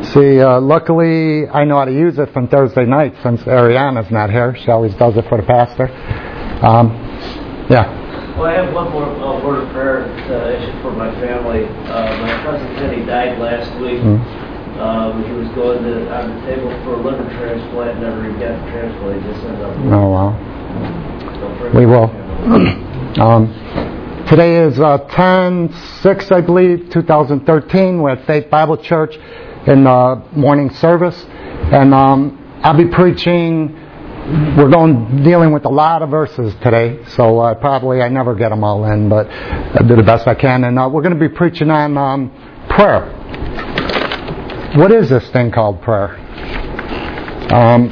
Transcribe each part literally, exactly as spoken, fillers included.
See, uh, luckily I know how to use it from Thursday night since Ariana's not here. She always does it for the pastor. Um, yeah. Well, I have one more uh, word of prayer uh, issue for my family. Uh, my cousin Penny died last week. Mm-hmm. Um, he was going to, on the table for a liver transplant, never even got the transplant. He just ended up. Oh, wow. So we will. um, today is uh, ten six, I believe, two thousand thirteen. We're at Faith Bible Church in the morning service. And um, I'll be preaching. We're going dealing with a lot of verses today, so uh, probably I never get them all in, but I do the best I can. And uh, we're going to be preaching on um, prayer. What is this thing called prayer? Um,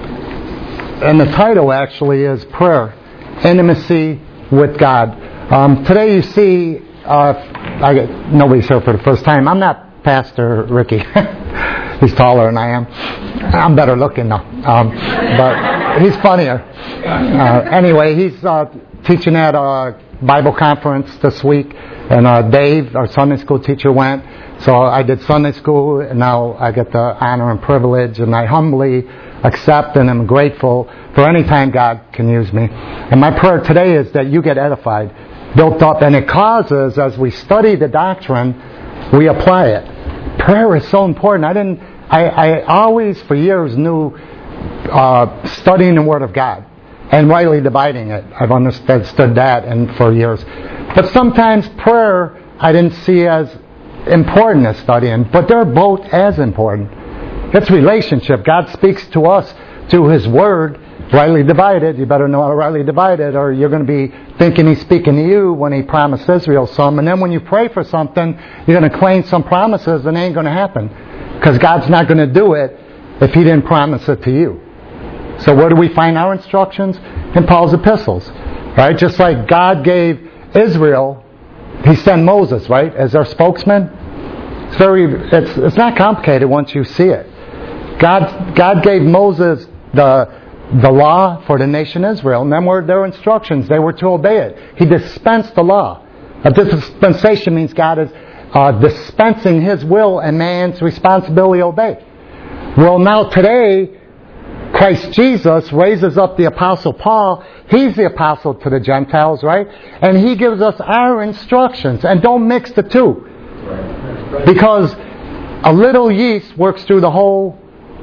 and the title actually is Prayer, Intimacy with God. Um, today you see, uh, I get, nobody's here for the first time. I'm not Pastor Ricky. He's taller than I am. I'm better looking though. Um, but he's funnier. Uh, anyway, he's uh, teaching at a Bible conference this week. And uh, Dave, our Sunday school teacher, went. So I did Sunday school, and now I get the honor and privilege. And I humbly accept and am grateful for any time God can use me. And my prayer today is that you get edified, built up. And it causes, as we study the doctrine, we apply it. Prayer is so important. I didn't. I, I always, for years, knew uh, studying the Word of God and rightly dividing it. I've understood that, and for years. But sometimes prayer I didn't see as important as studying, but they're both as important. It's relationship. God speaks to us through His Word, rightly divided. You better know how to rightly divide it, or you're going to be thinking He's speaking to you when He promised Israel some. And then when you pray for something, you're going to claim some promises, and it ain't going to happen. Because God's not going to do it if He didn't promise it to you. So where do we find our instructions? In Paul's epistles. Right? Just like God gave Israel, He sent Moses, right, as their spokesman. It's very it's it's not complicated once you see it. God God gave Moses the the law for the nation Israel, and then were their instructions. They were to obey it. He dispensed the law. A dispensation means God is uh, dispensing His will and man's responsibility to obey. Well, now today, Christ Jesus raises up the Apostle Paul. He's the apostle to the Gentiles, right? And he gives us our instructions. And don't mix the two. Because a little yeast works through the whole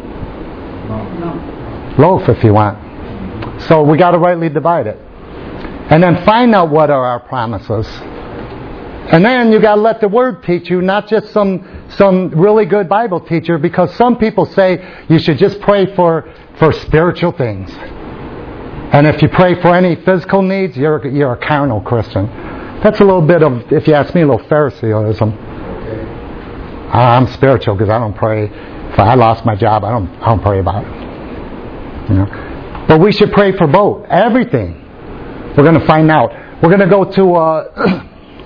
loaf, if you want. So we got to rightly divide it. And then find out what are our promises. And then you got to let the Word teach you, not just some some really good Bible teacher, because some people say you should just pray for, for spiritual things. And if you pray for any physical needs, you're you're a carnal Christian. That's a little bit of, if you ask me, a little Pharisaism. I'm spiritual because I don't pray. If I lost my job, I don't I don't pray about it. You know? But we should pray for both. Everything. We're going to find out. We're going to go to... Uh,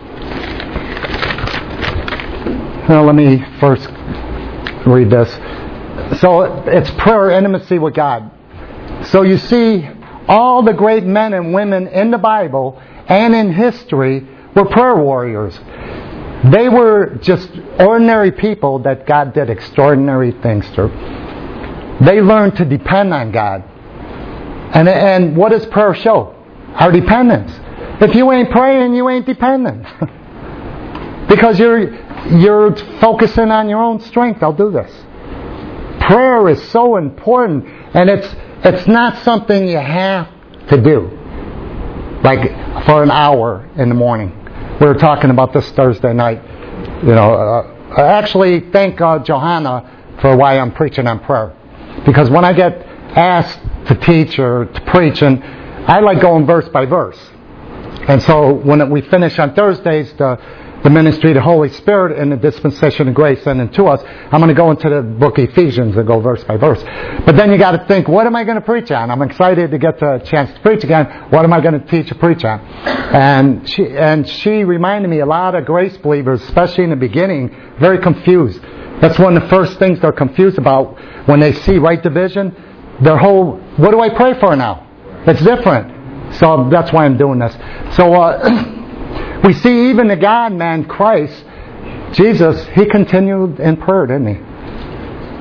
well, let me first read this. So it's prayer, intimacy with God. So you see, all the great men and women in the Bible and in history were prayer warriors. They were just ordinary people that God did extraordinary things through. They learned to depend on God. And, and what does prayer show? Our dependence. If you ain't praying, you ain't dependent. Because you're you're focusing on your own strength. I'll do this. Prayer is so important, and it's it's not something you have to do. Like for an hour in the morning. We were talking about this Thursday night. You know, uh, I actually thank uh, Johanna for why I'm preaching on prayer. Because when I get asked to teach or to preach, and I like going verse by verse. And so when we finish on Thursdays, the, the ministry of the Holy Spirit and the dispensation of grace sent into us, I'm going to go into the book of Ephesians and go verse by verse. But then you got to think, what am I going to preach on? I'm excited to get the chance to preach again. What am I going to teach or preach on? And she, and she reminded me a lot of grace believers, especially in the beginning, very confused. That's one of the first things they're confused about when they see right division. Their whole, what do I pray for now? It's different. So that's why I'm doing this. So uh, we see even the God-man, Christ, Jesus, He continued in prayer, didn't He?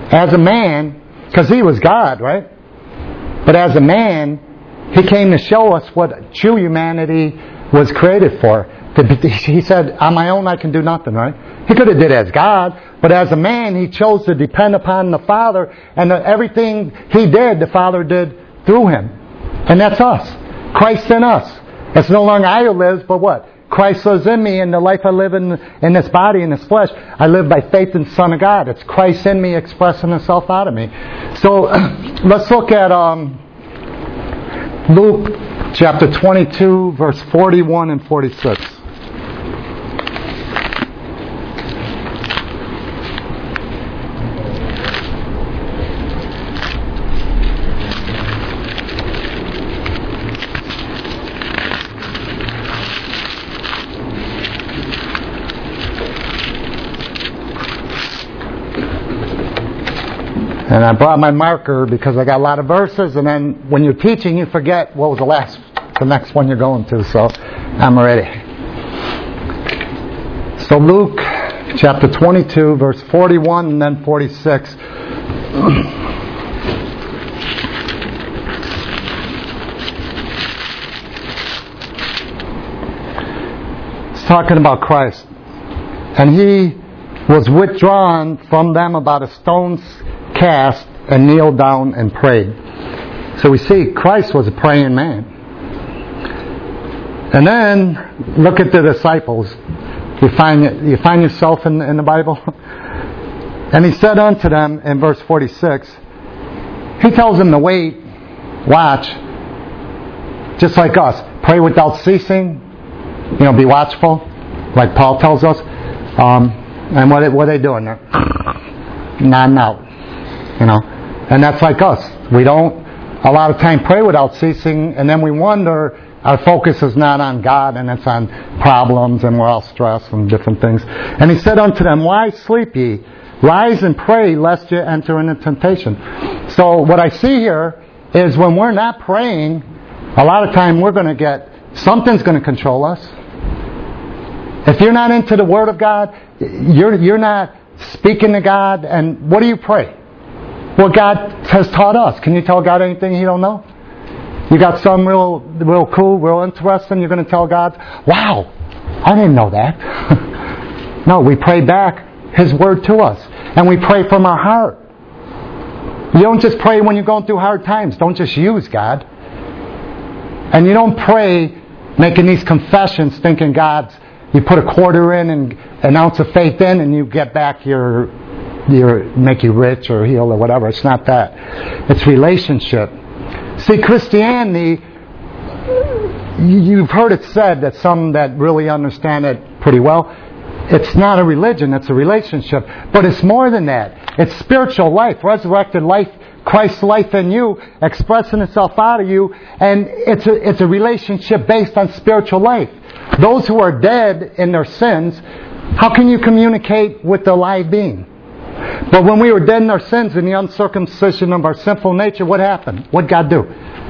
as a man, because He was God, right? But as a man, He came to show us what true humanity was created for. He said, on my own I can do nothing, right? He could have did it as God, but as a man, He chose to depend upon the Father, and everything He did, the Father did through Him. And that's us. Christ in us. It's no longer I who lives, but what? Christ lives in me, and the life I live in in this body, in this flesh, I live by faith in the Son of God. It's Christ in me expressing Himself out of me. So let's look at um, Luke chapter twenty-two, verse forty-one and forty-six. And I brought my marker because I got a lot of verses, and then when you're teaching, you forget what was the last, the next one you're going to. So I'm ready. So Luke chapter twenty-two, verse forty-one and then forty-six. It's talking about Christ. And He was withdrawn from them about a stone's cast, and kneeled down and prayed. So we see Christ was a praying man. And then look at the disciples. You find you find yourself in, in the Bible. And He said unto them in verse forty-six, He tells them to wait, watch, just like us. Pray without ceasing. You know, be watchful, like Paul tells us. Um, and what what are they doing? Nodding out. You know, and that's like us. We don't a lot of time pray without ceasing, and then we wonder our focus is not on God, and it's on problems, and we're all stressed and different things. And He said unto them, Why sleep ye? Rise and pray, lest ye enter into temptation. So what I see here is when we're not praying, a lot of time we're going to get something's going to control us. If you're not into the Word of God, you're you're not speaking to God, and what do you pray? Well, God has taught us. Can you tell God anything He don't know? You got some real, real cool, real interesting. You're going to tell God, "Wow, I didn't know that." No, we pray back His Word to us, and we pray from our heart. You don't just pray when you're going through hard times. Don't just use God. And you don't pray making these confessions, thinking God's. You put a quarter in and an ounce of faith in, and you get back your. Your, make you rich or heal or whatever. It's not that. It's relationship. See, Christianity, you've heard it said that some that really understand it pretty well, it's not a religion, it's a relationship. But it's more than that. It's spiritual life, resurrected life, Christ's life in you, expressing itself out of you, and it's a, it's a relationship based on spiritual life. Those who are dead in their sins, how can you communicate with the live being? But when we were dead in our sins, in the uncircumcision of our sinful nature, what happened? What did God do?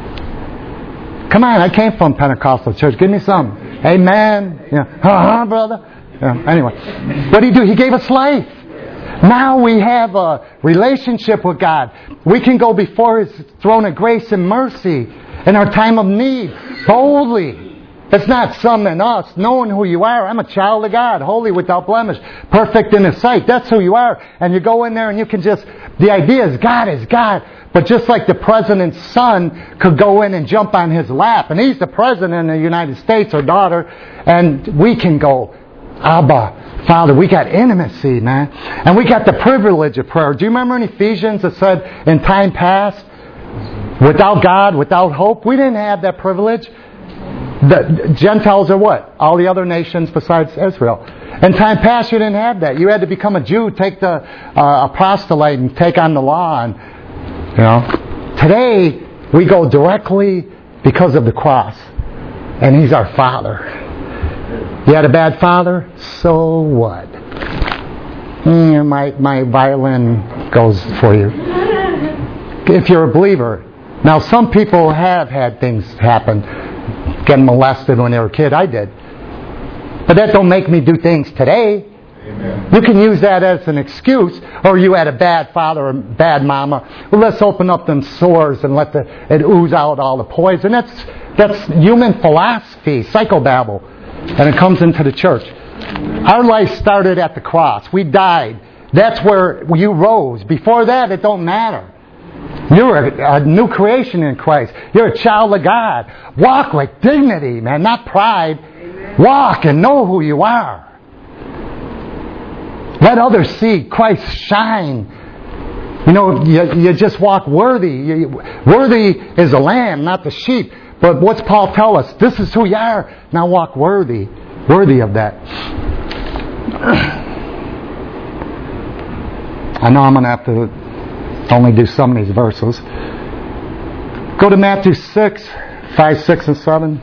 Come on, I came from Pentecostal church. Give me some. Amen. Yeah. Uh-huh, brother. Yeah. Anyway. What did He do? He gave us life. Now we have a relationship with God. We can go before His throne of grace and mercy in our time of need, boldly. It's not some in us, knowing who you are. I'm a child of God, holy without blemish, perfect in His sight. That's who you are. And you go in there and you can just, the idea is God is God. But just like the president's son could go in and jump on his lap, and he's the president of the United States, or daughter, and we can go, Abba, Father, we got intimacy, man. And we got the privilege of prayer. Do you remember in Ephesians it said, in time past, without God, without hope? We didn't have that privilege. The Gentiles are what? All the other nations besides Israel. In time past, you didn't have that. You had to become a Jew, take the uh, apostolate, and take on the law. And you know, today we go directly because of the cross, and He's our Father. You had a bad father, so what? Mm, my my violin goes for you. If you're a believer, now some people have had things happen. Getting molested when they were a kid, I did. But that don't make me do things today. Amen. You can use that as an excuse, or you had a bad father or bad mama. Well, let's open up them sores and let the, it ooze out all the poison. That's, that's human philosophy, psychobabble. And it comes into the church. Our life started at the cross. We died. That's where you rose. Before that, it don't matter. You're a, a new creation in Christ. You're a child of God. Walk with dignity, man, not pride. Amen. Walk and know who you are. Let others see Christ shine. You know, you, you just walk worthy. You, worthy is the lamb, not the sheep. But what's Paul tell us? This is who you are. Now walk worthy. Worthy of that. I know I'm going to have to only do some of these verses. Go to Matthew six, five, six, and seven.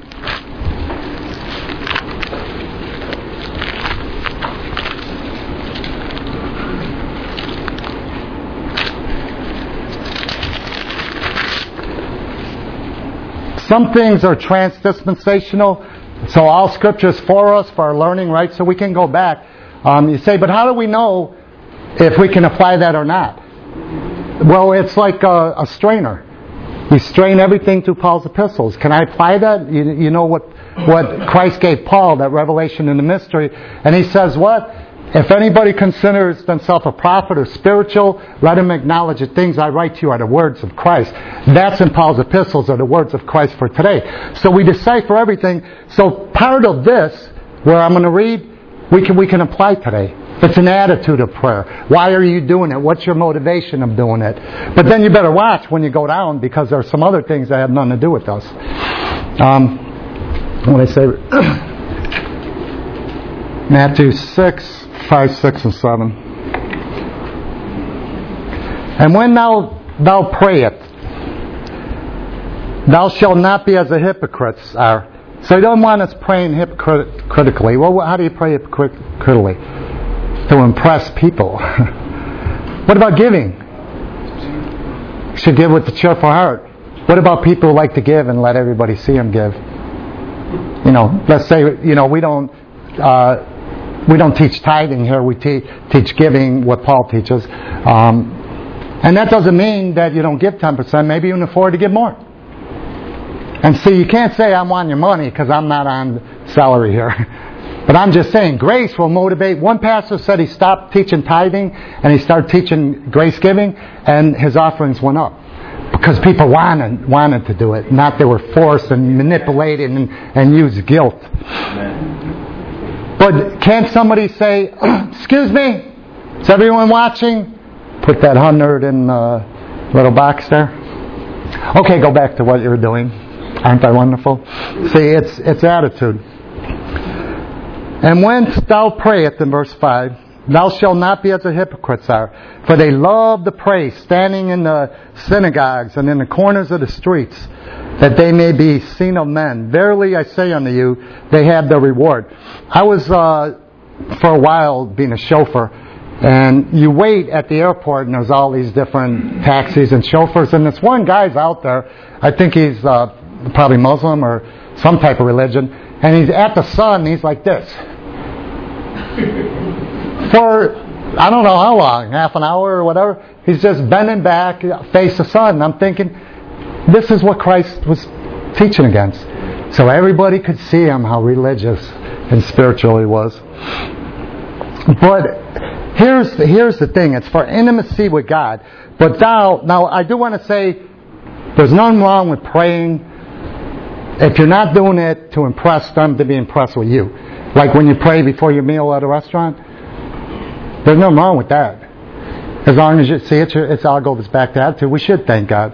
Some things are transdispensational, so all Scripture is for us, for our learning, right? So we can go back. Um, you say, but how do we know if we can apply that or not? Well, it's like a, a strainer. You strain everything through Paul's epistles. Can I apply that? You, you know what, what Christ gave Paul, that revelation in the mystery. And he says what? If anybody considers themselves a prophet or spiritual, let him acknowledge the things I write to you are the words of Christ. That's in Paul's epistles, are the words of Christ for today. So we decipher everything. So part of this, where I'm going to read, we can we can apply today. It's an attitude of prayer. Why are you doing it? What's your motivation of doing it? But then you better watch when you go down, because there are some other things that have nothing to do with us. Um, what did I say? Matthew six, five, six, and seven. And when thou thou prayest, thou shalt not be as the hypocrites are. So he doesn't want us praying hypocritically. Well, how do you pray hypocritically? To impress people. What about giving? You should give with a cheerful heart. What about people who like to give and let everybody see them give? You know, let's say, you know, we don't uh, we don't teach tithing here. We te- teach giving, what Paul teaches. Um, and that doesn't mean that you don't give ten percent. Maybe you can afford to give more. And see, you can't say I'm on your money because I'm not on salary here. But I'm just saying, grace will motivate. One pastor said he stopped teaching tithing and he started teaching grace giving, and his offerings went up. Because people wanted, wanted to do it, not they were forced and manipulated and, and used guilt. Amen. But can't somebody say, excuse me, is everyone watching? Put that hundred in the little box there. Okay, go back to what you were doing. Aren't I wonderful? See, it's it's attitude. And when thou prayest, in verse five, thou shalt not be as the hypocrites are, for they love to pray, standing in the synagogues and in the corners of the streets, that they may be seen of men. Verily I say unto you, they have their reward. I was, uh, for a while, being a chauffeur, and you wait at the airport, and there's all these different taxis and chauffeurs, and this one guy's out there, I think he's uh, probably Muslim or some type of religion, and he's at the sun, and he's like this. For, I don't know how long, half an hour or whatever, he's just bending back, face the sun. And I'm thinking, this is what Christ was teaching against. So everybody could see him, how religious and spiritual he was. But here's the, here's the thing, it's for intimacy with God. But thou, now I do want to say, there's nothing wrong with praying if you're not doing it to impress them to be impressed with you. Like when you pray before your meal at a restaurant. There's nothing wrong with that. As long as you see it, it's all goes back to attitude. We should thank God.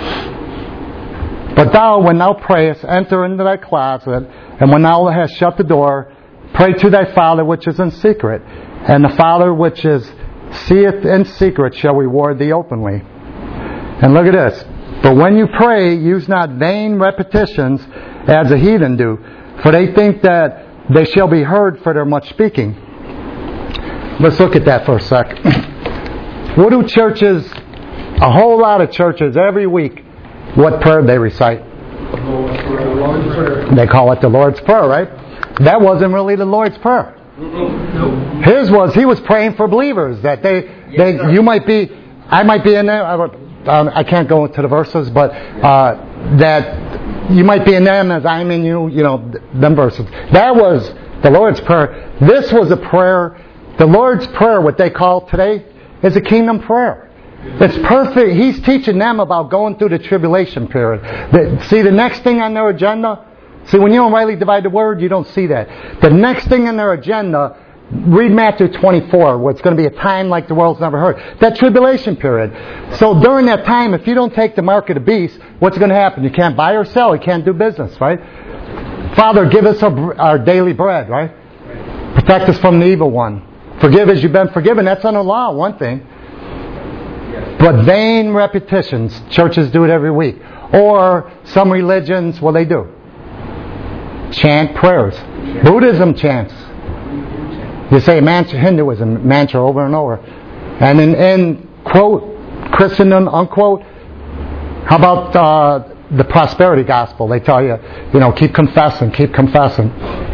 But thou, when thou prayest, enter into thy closet, and when thou hast shut the door, pray to thy Father which is in secret. And the Father which is seeth in secret shall reward thee openly. And look at this. But when you pray, use not vain repetitions as the heathen do, for they think that they shall be heard for their much speaking. Let's look at that for a sec. What do churches, a whole lot of churches, every week, what prayer they recite? They call it the Lord's Prayer, right? That wasn't really the Lord's Prayer. His was, he was praying for believers that they, they you might be, I might be in there. I, um, I can't go into the verses, but uh, that you might be in them as I'm in you. You know, them verses. That was the Lord's Prayer. This was a prayer. The Lord's Prayer, what they call today, is a kingdom prayer. It's perfect. He's teaching them about going through the tribulation period. The, see, the next thing on their agenda, see, when you don't rightly divide the word, you don't see that. The next thing on their agenda, read Matthew twenty-four, where it's going to be a time like the world's never heard. That tribulation period. So during that time, if you don't take the mark of the beast, what's going to happen? You can't buy or sell. You can't do business, right? Father, give us our, our daily bread, right? Protect us from the evil one. Forgive as you've been forgiven. That's under law, one thing. But vain repetitions. Churches do it every week. Or some religions, what they do? Chant prayers. Buddhism chants. You say mantra, Hinduism, mantra over and over. And in, in quote, Christendom, unquote, how about uh, the prosperity gospel? They tell you, you know, keep confessing, keep confessing.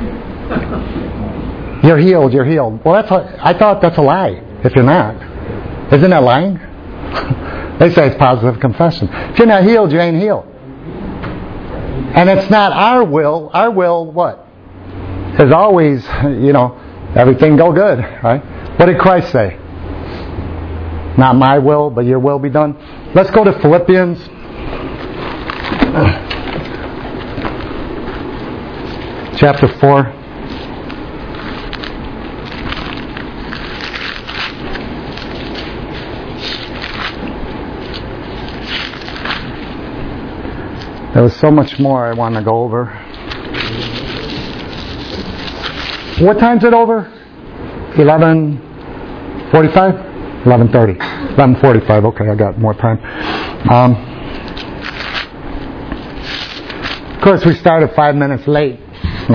You're healed, you're healed. Well, that's a, I thought that's a lie, if you're not. Isn't that lying? They say it's positive confession. If you're not healed, you ain't healed. And it's not our will. Our will, what? Is always, you know, everything go good, right? What did Christ say? Not my will, but your will be done. Let's go to Philippians. Chapter four. There was so much more I want to go over. What time's it over? eleven forty-five? eleven thirty. eleven forty-five. Okay, I got more time. Um, of course, we started five minutes late. No.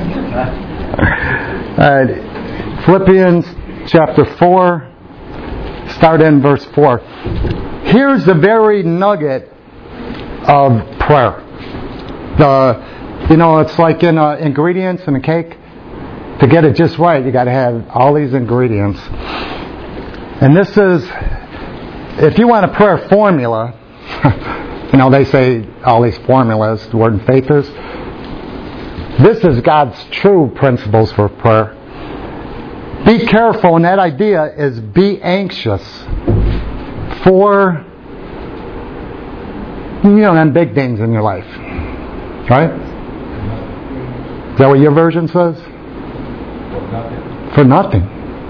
All right. Philippians chapter four. Start in verse four. Here's the very nugget of prayer. The, you know, it's like in uh, ingredients in a cake. To get it just right, you got to have all these ingredients. And this is, if you want a prayer formula, you know, they say all these formulas, the word in faith is. This is God's true principles for prayer. Be careful, and that idea is be anxious for, you know, them big things in your life. Right? Is that what your version says? For nothing.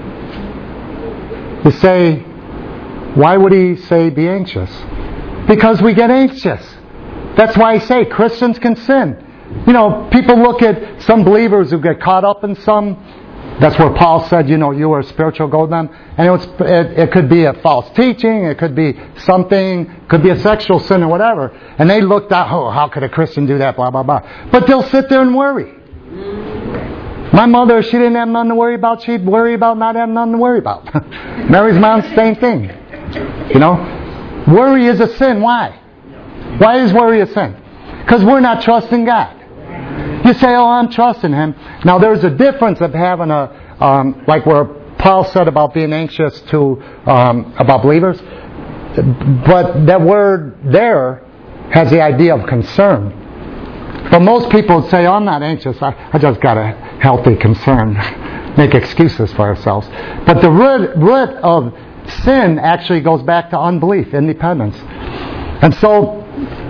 You say, why would he say be anxious? Because we get anxious. That's why I say Christians can sin. You know, people look at some believers who get caught up in some. That's where Paul said, you know, you are a spiritual gold them. And it, was, it, it could be a false teaching. It could be something. It could be a sexual sin or whatever. And they looked at, oh, how could a Christian do that? Blah, blah, blah. But they'll sit there and worry. My mother, she didn't have nothing to worry about. She'd worry about not having nothing to worry about. Mary's mom, same thing. You know? Worry is a sin. Why? Why is worry a sin? Because we're not trusting God. You say, oh, I'm trusting Him. Now, there's a difference of having a, um, like where Paul said about being anxious to, um, about believers. But that word there has the idea of concern. But most people would say, oh, I'm not anxious. I, I just got a healthy concern. Make excuses for ourselves. But the root, root of sin actually goes back to unbelief, independence. And so,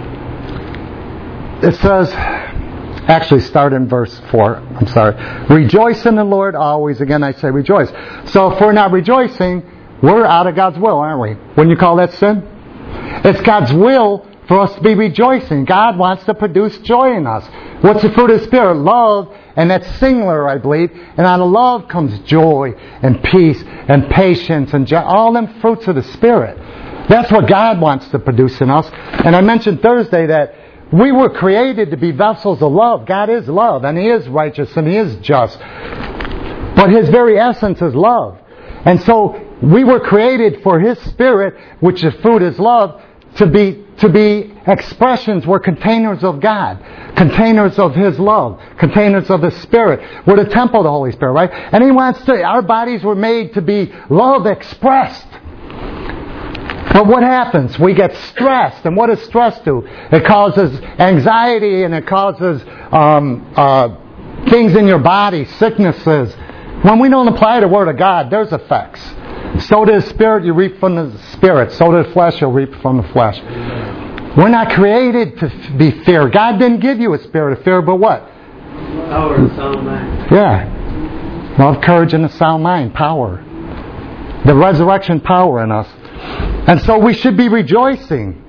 it says, actually start in verse four. I'm sorry. Rejoice in the Lord always. Again, I say rejoice. So if we're not rejoicing, we're out of God's will, aren't we? Wouldn't you call that sin? It's God's will for us to be rejoicing. God wants to produce joy in us. What's the fruit of the Spirit? Love, and that's singular, I believe. And out of love comes joy and peace and patience and joy, all them fruits of the Spirit. That's what God wants to produce in us. And I mentioned Thursday that we were created to be vessels of love. God is love, and He is righteous, and He is just. But His very essence is love. And so we were created for His Spirit, which the fruit is love, to be to be expressions, we're containers of God, containers of His love, containers of His Spirit. We're the temple of the Holy Spirit, right? And He wants to, our bodies were made to be love expressed. But what happens? We get stressed. And what does stress do? It causes anxiety and it causes um, uh, things in your body, sicknesses. When we don't apply the Word of God, there's effects. So does spirit, you reap from the spirit. So does flesh, you'll reap from the flesh. We're not created to be fear. God didn't give you a spirit of fear, but what? Power and sound mind. Yeah. Love, courage, and a sound mind. Power. The resurrection power in us. And so we should be rejoicing.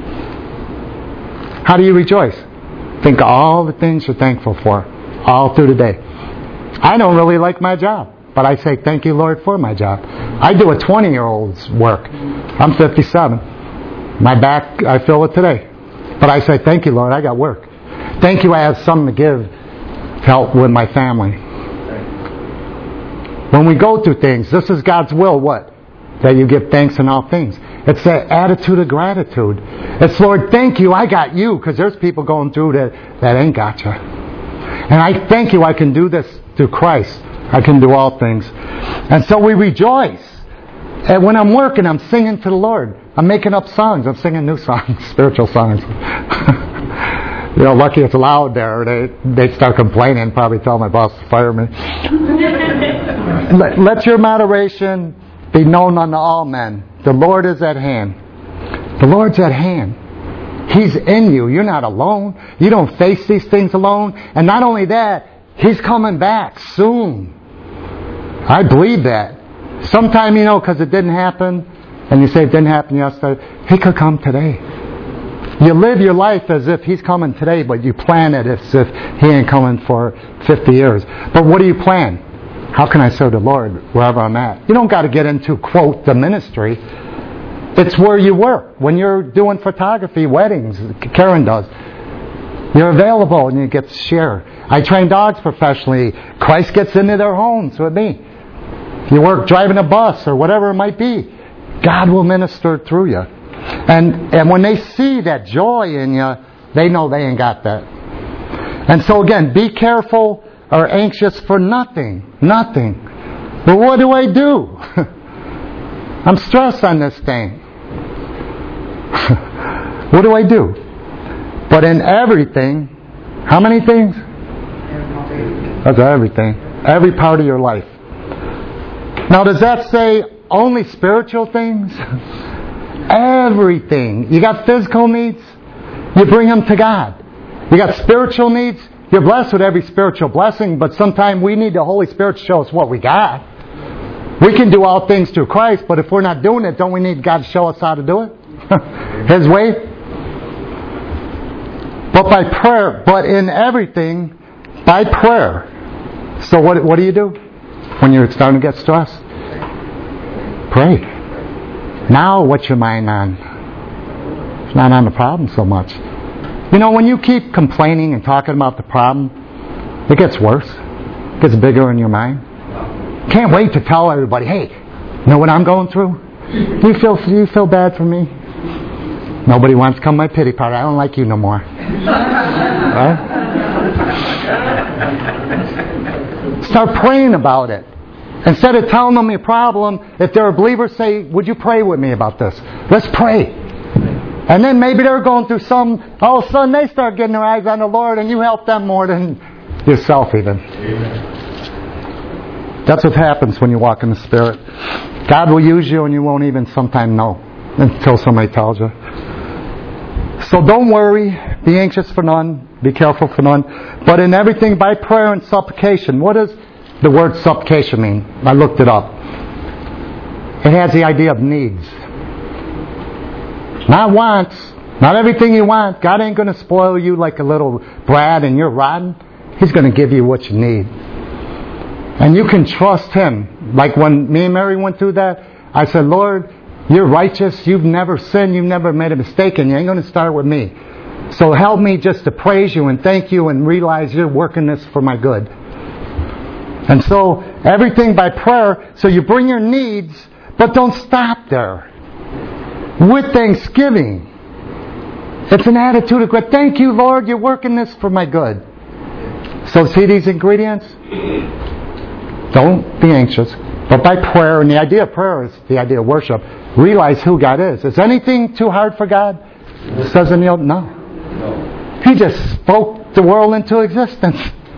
How do you rejoice? Think of all the things you're thankful for all through the day. I don't really like my job, but I say thank you, Lord, for my job. I do a twenty-year-old's work. I'm fifty-seven. My back, I feel it today. But I say thank you, Lord, I got work. Thank you, I have something to give to help with my family. When we go through things, this is God's will, what? That you give thanks in all things. It's that attitude of gratitude. It's, Lord, thank you, I got you, because there's people going through that, that ain't got you. And I thank you, I can do this through Christ. I can do all things. And so we rejoice. And when I'm working, I'm singing to the Lord. I'm making up songs. I'm singing new songs, spiritual songs. You know, lucky it's loud there. They they start complaining, probably tell my boss to fire me. let, let your moderation be known unto all men. The Lord is at hand. The Lord's at hand. He's in you. You're not alone. You don't face these things alone. And not only that, He's coming back soon. I believe that. Sometime, you know, because it didn't happen, and you say it didn't happen yesterday, He could come today. You live your life as if He's coming today, but you plan it as if He ain't coming for fifty years. But what do you plan? How can I serve the Lord wherever I'm at? You don't got to get into, quote, the ministry. It's where you work. When you're doing photography, weddings, Karen does. You're available and you get to share. I train dogs professionally. Christ gets into their homes with me. You work driving a bus or whatever it might be. God will minister through you. And and when they see that joy in you, they know they ain't got that. And so again, be careful or anxious for nothing. Nothing. But what do I do? I'm stressed on this thing. What do I do? But in everything, how many things? That's everything. Every part of your life. Now, does that say only spiritual things? Everything. You got physical needs? You bring them to God. You got spiritual needs? You're blessed with every spiritual blessing, but sometimes we need the Holy Spirit to show us what we got. We can do all things through Christ, but if we're not doing it, don't we need God to show us how to do it? His way? But by prayer, but in everything, by prayer. So what, what do you do when you're starting to get stressed? Pray. Now what's your mind on? It's not on the problem so much. You know, when you keep complaining and talking about the problem, it gets worse. It gets bigger in your mind. Can't wait to tell everybody, hey, you know what I'm going through? Do you feel, do you feel bad for me? Nobody wants to come to my pity party. I don't like you no more. Right? Start praying about it. Instead of telling them your problem, if they're a believer, say, would you pray with me about this? Let's pray. And then maybe they're going through some, all of a sudden they start getting their eyes on the Lord and you help them more than yourself even. Amen. That's what happens when you walk in the Spirit. God will use you and you won't even sometimes know until somebody tells you. So don't worry, be anxious for none, be careful for none, but in everything by prayer and supplication. What does the word supplication mean? I looked it up. It has the idea of needs. Not wants, not everything you want. God ain't going to spoil you like a little brat and you're rotten. He's going to give you what you need. And you can trust Him. Like when me and Mary went through that, I said, Lord, you're righteous, you've never sinned, you've never made a mistake, and you ain't going to start with me. So help me just to praise you and thank you and realize you're working this for my good. And so everything by prayer, so you bring your needs, but don't stop there. With thanksgiving, It's an attitude of gratitude. Thank you, Lord, you're working this for my good. So see these ingredients? Don't be anxious. But by prayer, and the idea of prayer is the idea of worship, realize who God is. Is anything too hard for God? It says in the old, no. He just spoke the world into existence.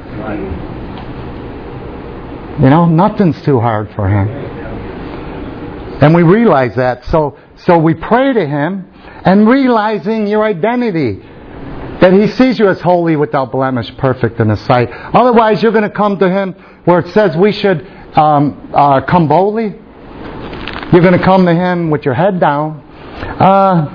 You know, nothing's too hard for Him. And we realize that. So, so we pray to Him, and realizing your identity, that He sees you as holy, without blemish, perfect in His sight. Otherwise, you're going to come to Him where it says we should um, uh, come boldly. You're going to come to Him with your head down. Uh,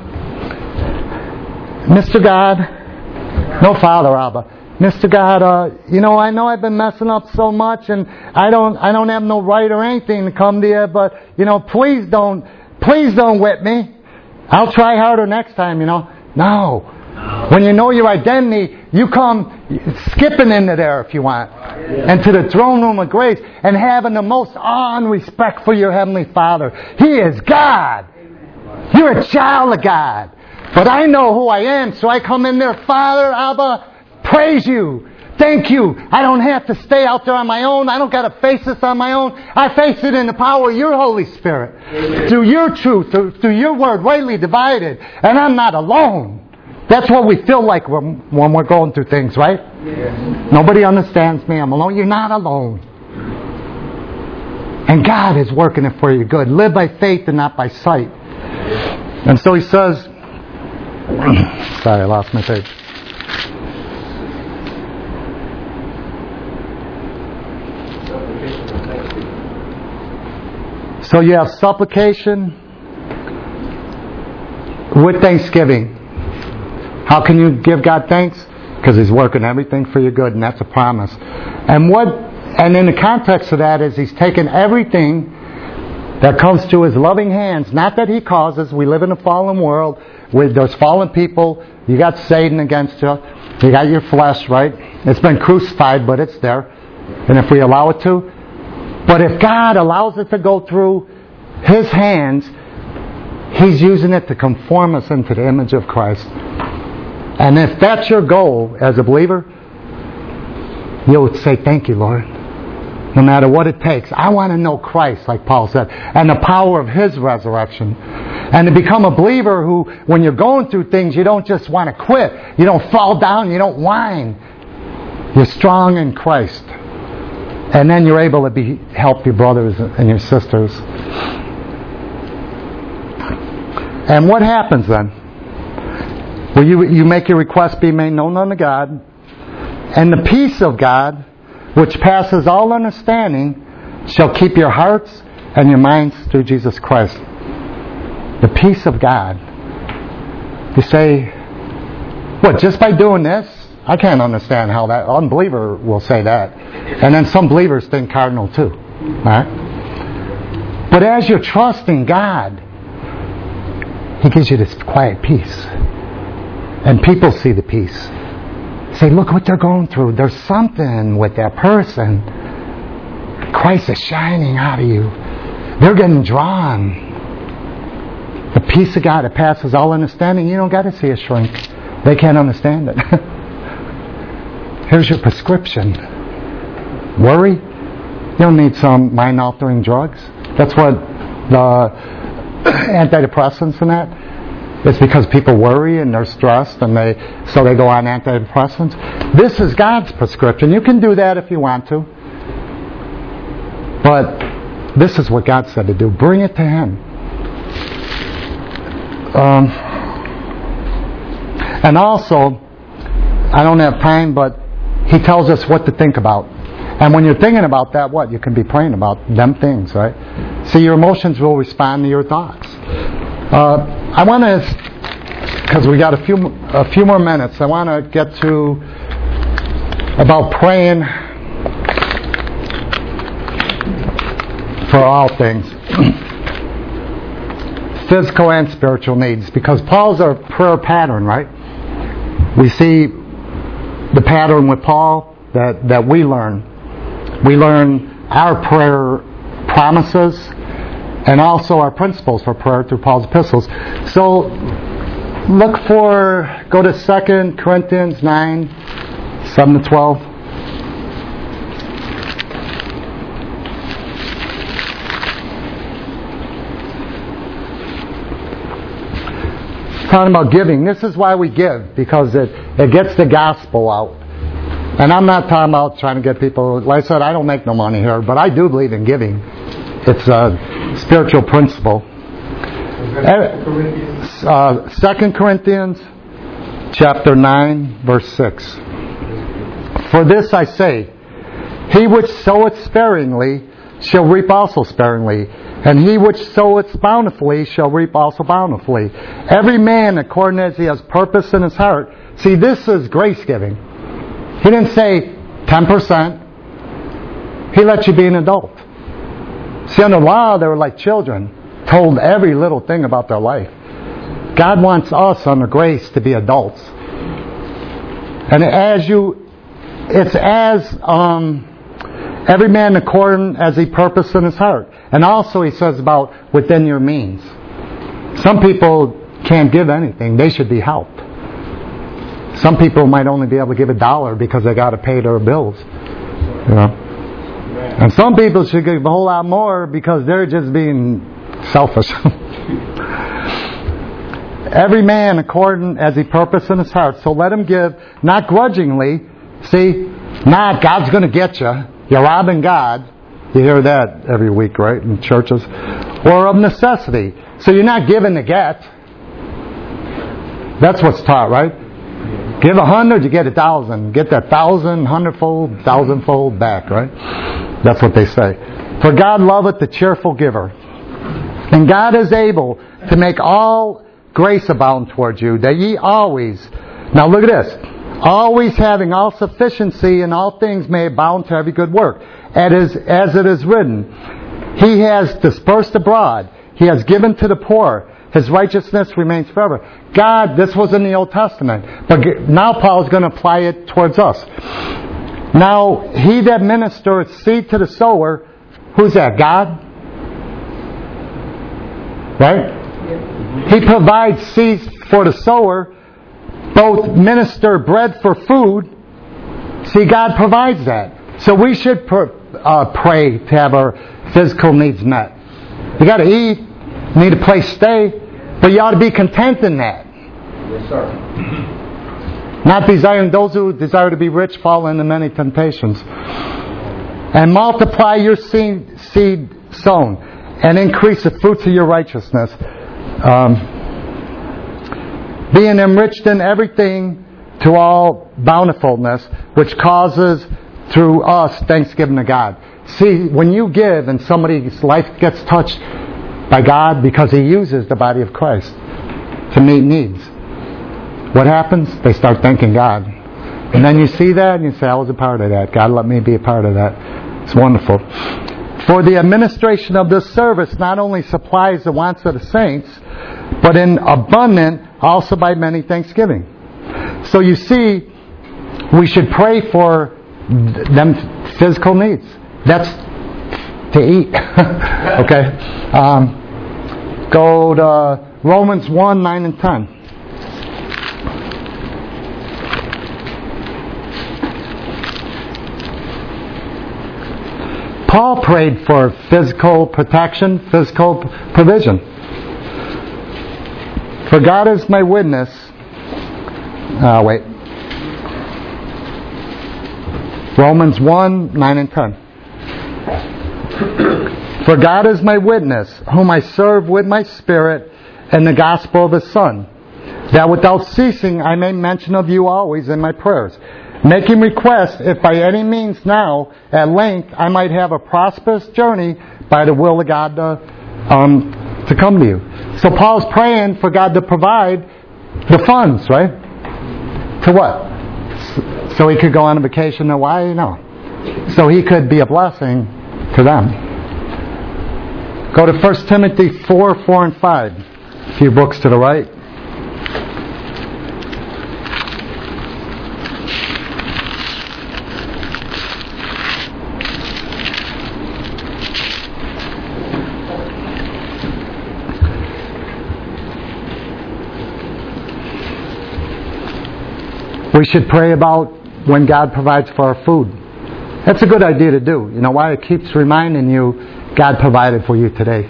Mister God, no Father, Abba. Mister God, uh, you know, I know I've been messing up so much, and I don't, I don't have no right or anything to come to you, but, you know, please don't, please don't whip me. I'll try harder next time, you know. No. When you know your identity, you come skipping into there if you want. And to the throne room of grace, and having the most awe and respect for your Heavenly Father. He is God. You're a child of God. But I know who I am, so I come in there, Father, Abba, praise you. Thank you. I don't have to stay out there on my own. I don't got to face this on my own. I face it in the power of your Holy Spirit. Amen. Through your truth, through, through your word, rightly divided. And I'm not alone. That's what we feel like when, when we're going through things, right? Yes. Nobody understands me. I'm alone. You're not alone. And God is working it for your good. Live by faith and not by sight. And so He says, sorry, I lost my page. So you have supplication with thanksgiving. How can you give God thanks? Because He's working everything for your good, and that's a promise. And what, and in the context of that is He's taken everything that comes to His loving hands. Not that He causes. We live in a fallen world with those fallen people. You got Satan against you. You got your flesh, right? It's been crucified, but it's there. And if we allow it to. But if God allows it to go through His hands, He's using it to conform us into the image of Christ. And if that's your goal as a believer, you'll say, thank you, Lord. No matter what it takes. I want to know Christ, like Paul said, and the power of His resurrection. And to become a believer who, when you're going through things, you don't just want to quit. You don't fall down. You don't whine. You're strong in Christ. And then you're able to be, help your brothers and your sisters. And what happens then? Well, you, you make your request be made known unto God. And the peace of God, which passes all understanding, shall keep your hearts and your minds through Jesus Christ. The peace of God. You say, what, just by doing this? I can't understand how that unbeliever will say that. And then some believers think cardinal too. Right? But as you're trusting God, He gives you this quiet peace. And people see the peace. Say, look what they're going through. There's something with that person. Christ is shining out of you. They're getting drawn. The peace of God that passes all understanding, you don't got to see a shrink. They can't understand it. Here's your prescription. Worry? You don't need some mind-altering drugs. That's what the antidepressants and that. It's because people worry and they're stressed, and they so they go on antidepressants. This is God's prescription. You can do that if you want to. But this is what God said to do. Bring it to Him. Um, and also, I don't have time, but He tells us what to think about. And when you're thinking about that, what? You can be praying about them things, right? See, your emotions will respond to your thoughts. Uh, I want to, because we got a few a few more minutes, I want to get to about praying for all things. Physical and spiritual needs. Because Paul's a prayer pattern, right? We see the pattern with Paul that, that we learn. We learn our prayer promises and also our principles for prayer through Paul's epistles. So look for, go to Second Corinthians nine, seven to twelve. Talking about giving. This is why we give, because it, it gets the gospel out. And I'm not talking about trying to get people, like I said, I don't make no money here, but I do believe in giving. It's a spiritual principle. Uh, Second Corinthians chapter nine, verse six. For this I say, he which soweth sparingly shall reap also sparingly, and he which soweth bountifully shall reap also bountifully. Every man according as he has purpose in his heart. See, this is grace giving. He didn't say ten percent. He let you be an adult. See, under law, they were like children, told every little thing about their life. God wants us under grace to be adults. And as you, it's as um, every man according as he purpose in his heart. And also he says about within your means. Some people can't give anything. They should be helped. Some people might only be able to give a dollar because they got to pay their bills. You know? And some people should give a whole lot more because they're just being selfish. Every man according as he purpose in his heart. So let him give, not grudgingly. See, not God's going to get you. You're robbing God. You hear that every week, right, in churches? Or of necessity. So you're not giving to get. That's what's taught, right? Give a hundred, you get a thousand. Get that thousand, hundredfold, thousandfold back, right? That's what they say. For God loveth the cheerful giver. And God is able to make all grace abound towards you, that ye always, now look at this, always having all sufficiency in all things may abound to every good work. As as it is written, he has dispersed abroad, he has given to the poor, his righteousness remains forever. God, this was in the Old Testament, but now Paul is going to apply it towards us. Now, he that ministereth seed to the sower, who's that? God? Right? He provides seeds for the sower, both minister bread for food. See, God provides that. So we should pr- uh, pray to have our physical needs met. You got to eat, you need a place to stay, but you ought to be content in that. Yes, sir. Not desiring, those who desire to be rich fall into many temptations. And multiply your seed, seed sown, and increase the fruits of your righteousness. Um, being enriched in everything to all bountifulness, which causes through us thanksgiving to God. See, when you give and somebody's life gets touched by God because He uses the body of Christ to meet needs, what happens? They start thanking God. And then you see that and you say, I was a part of that. God let me be a part of that. It's wonderful. For the administration of this service not only supplies the wants of the saints, but in abundant also by many thanksgiving. So you see, we should pray for them physical needs. That's to eat. Okay? Um, go to Romans one, nine and ten. Paul prayed for physical protection, physical provision. For God is my witness. Uh, wait. Romans one, nine and ten. For God is my witness, whom I serve with my spirit in the gospel of His Son, that without ceasing I may mention of you always in my prayers, making request, if by any means now, at length, I might have a prosperous journey by the will of God to, um, to come to you. So Paul's praying for God to provide the funds, right? To what? So he could go on a vacation to Hawaii? No. So he could be a blessing to them. Go to First Timothy four, four and five. A few books to the right. We should pray about when God provides for our food. That's a good idea to do. You know why? It keeps reminding you God provided for you today.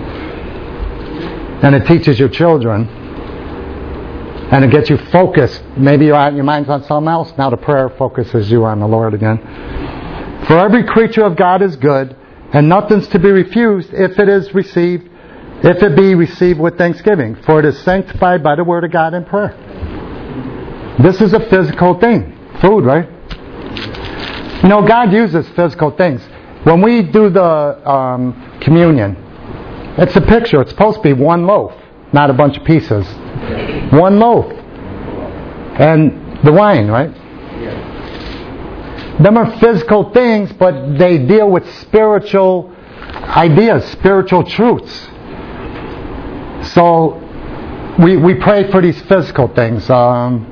And it teaches your children. And it gets you focused. Maybe you're out, your mind's on something else. Now the prayer focuses you on the Lord again. For every creature of God is good, and nothing's to be refused if it is received, if it be received with thanksgiving. For it is sanctified by the word of God in prayer. This is a physical thing. Food, right? You know, God uses physical things. When we do the um, communion, it's a picture. It's supposed to be one loaf, not a bunch of pieces. One loaf. And the wine, right? Them are physical things, but they deal with spiritual ideas, spiritual truths. So, we we pray for these physical things. Um,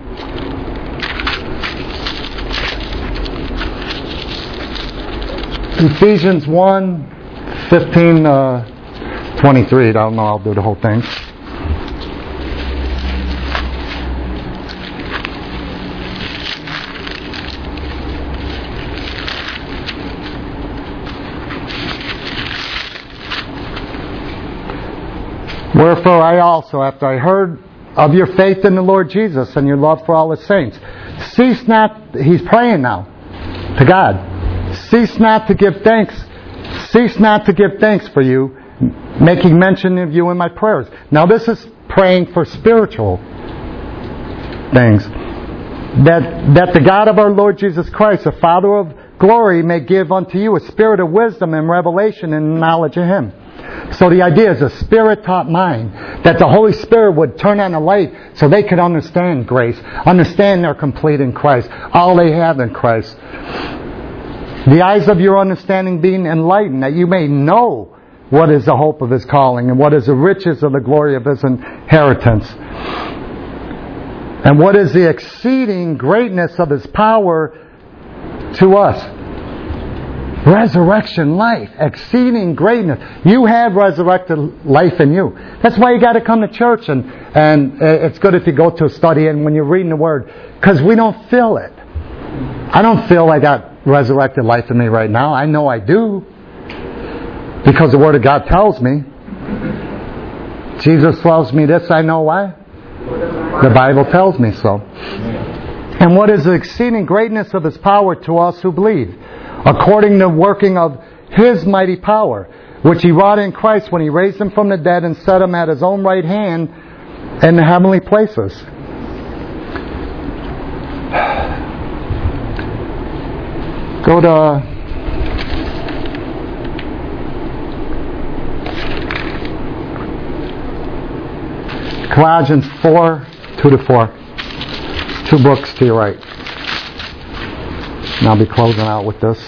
Ephesians one, fifteen, uh, twenty-three. I don't know, I'll do the whole thing. Wherefore I also, after I heard of your faith in the Lord Jesus and your love for all His saints, cease not, he's praying now to God, cease not to give thanks, cease not to give thanks for you, making mention of you in my prayers. Now this is praying for spiritual things. That, that the God of our Lord Jesus Christ, the Father of glory, may give unto you a spirit of wisdom and revelation and knowledge of Him. So the idea is a Spirit-taught mind, that the Holy Spirit would turn on the light so they could understand grace, understand they're complete in Christ, all they have in Christ. The eyes of your understanding being enlightened, that you may know what is the hope of His calling, and what is the riches of the glory of His inheritance, and what is the exceeding greatness of His power to us. Resurrection life, exceeding greatness. You have resurrected life in you. That's why you got to come to church, and and it's good if you go to a study and when you're reading the Word, because we don't feel it. I don't feel I got resurrected life in me right now. I know I do, because the Word of God tells me. Jesus loves me. This I know why. The Bible tells me so. And what is the exceeding greatness of His power to us who believe, according to the working of His mighty power, which He wrought in Christ when He raised Him from the dead and set Him at His own right hand in the heavenly places. Go to Colossians four, two to four. Two books to your right. And I'll be closing out with this.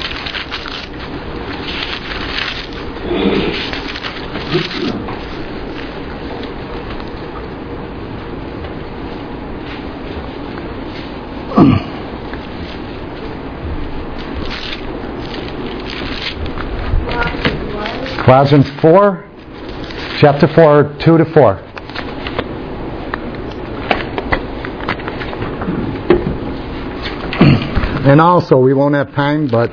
Colossians four, chapter four, two to four. And also, we won't have time, but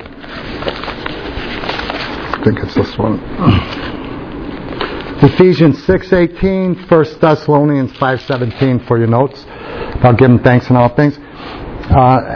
I think it's this one. Ephesians six eighteen, First Thessalonians five seventeen for your notes. About giving thanks in all things. Uh,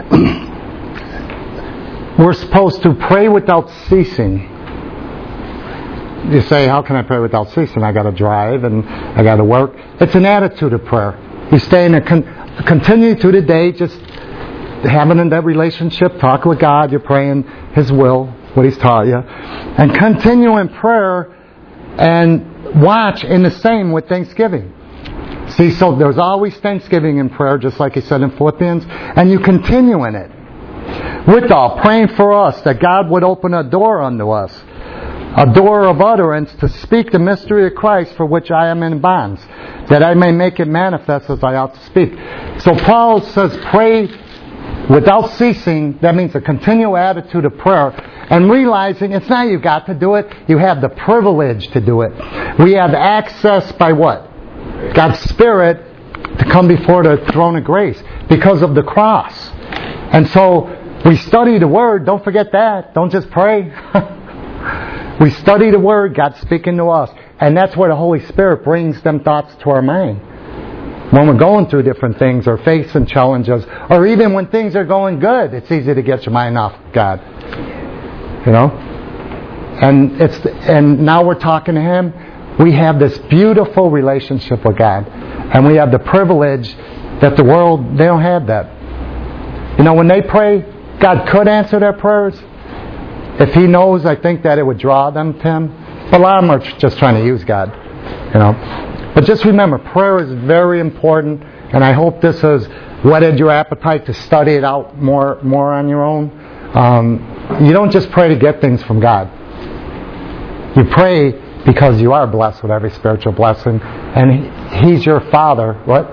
we're supposed to pray without ceasing. You say, how can I pray without ceasing? I got to drive and I got to work. It's an attitude of prayer. You stay in a con- continue through the day, just having in that relationship, talk with God, you're praying His will, what He's taught you, and continue in prayer and watch in the same with thanksgiving. See, so there's always thanksgiving in prayer, just like He said in Philippians, and you continue in it. Withal, praying for us that God would open a door unto us, a door of utterance to speak the mystery of Christ, for which I am in bonds, that I may make it manifest as I ought to speak. So Paul says, pray without ceasing. That means a continual attitude of prayer, and realizing it's not you got to do it, you have the privilege to do it. We have access by what? God's Spirit to come before the throne of grace. because of the cross. And so we study the Word. Don't forget that. Don't just pray. We study the Word. God's speaking to us. And that's where the Holy Spirit brings them thoughts to our mind. When we're going through different things or facing challenges, or even when things are going good, it's easy to get your mind off God. You know? And it's and now we're talking to Him. We have this beautiful relationship with God. And we have the privilege that the world, they don't have that. You know, when they pray, God could answer their prayers. If He knows, I think that it would draw them to Him. But a lot of them are just trying to use God. You know. But just remember, prayer is very important. And I hope this has whetted your appetite to study it out more, more on your own. Um, you don't just pray to get things from God. You pray because you are blessed with every spiritual blessing. And He's your Father. What?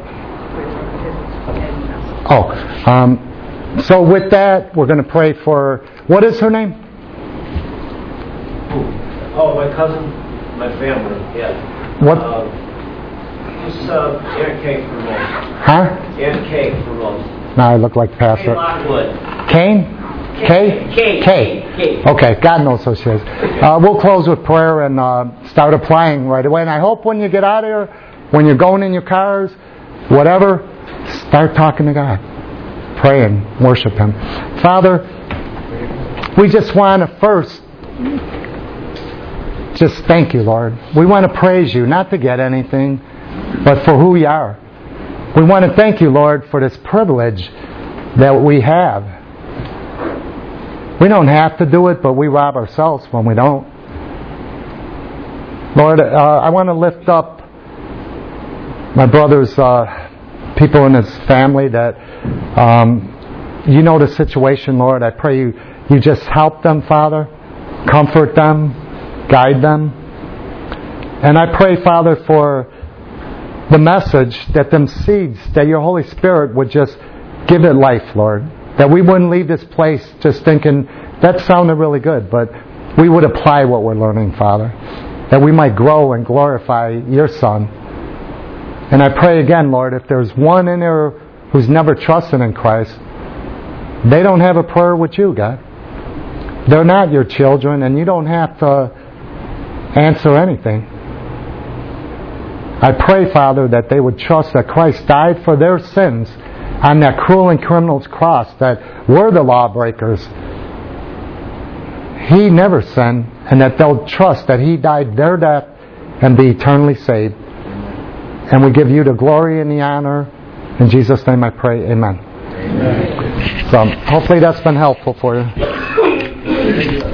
Oh, um... So with that, we're going to pray for, what is her name? Oh, my cousin, my family, yeah. What? Uh, just uh, Aunt Kate for most. Huh? Aunt Kate for most. Now I look like Pastor. Kate Lockwood. Kane? K? K. K. K. Okay, God knows who she is. Uh, we'll close with prayer and uh, start applying right away. And I hope when you get out of here, when you're going in your cars, whatever, start talking to God. Pray and worship Him. Father, we just want to first just thank You, Lord. We want to praise You, not to get anything, but for who You are. We want to thank You, Lord, for this privilege that we have. We don't have to do it, but we rob ourselves when we don't. Lord, uh, I want to lift up my brother's uh, people in his family that um, You know the situation, Lord. I pray you, you just help them, Father. Comfort them. Guide them. And I pray, Father, for the message that them seeds, that Your Holy Spirit would just give it life, Lord. That we wouldn't leave this place just thinking, that sounded really good, but we would apply what we're learning, Father. That we might grow and glorify Your Son. And I pray again, Lord, if there's one in there who's never trusted in Christ, they don't have a prayer with You, God. They're not Your children, and You don't have to answer anything. I pray, Father, that they would trust that Christ died for their sins on that cruel and criminal's cross, that we're the lawbreakers. He never sinned, and that they'll trust that He died their death and be eternally saved. And we give You the glory and the honor. In Jesus' name I pray, amen. Amen. So hopefully that's been helpful for you.